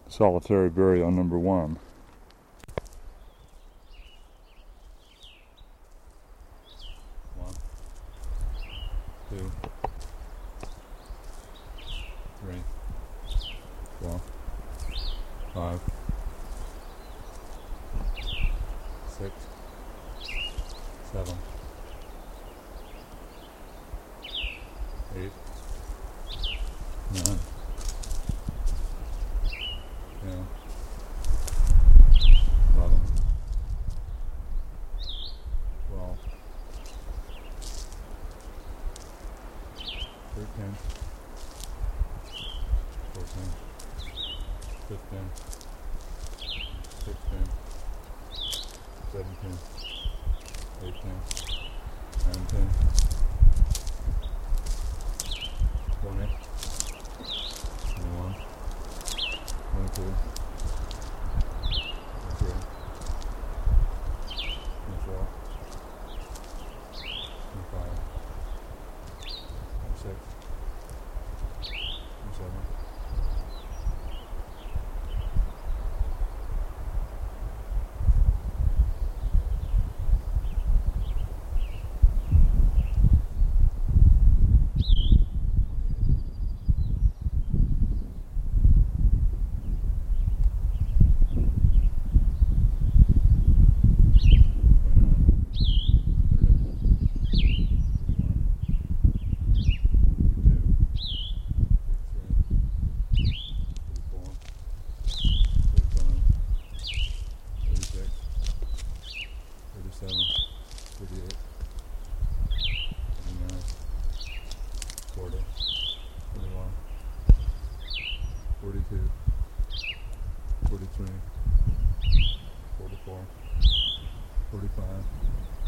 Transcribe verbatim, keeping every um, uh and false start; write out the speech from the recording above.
solitary burial number one. One, two, three, four, five, six, seven, eight, nine, ten, eleven, twelve, thirteen, fourteen, fifteen, sixteen, seventeen, eighteen, nineteen, twenty, twenty-one, twenty-two, twenty-three, twenty-four, twenty-five, twenty-six, twenty-seven, thirty-seven, thirty-eight, thirty-nine, forty, forty-one, forty-two, forty-three, forty-four, forty-five,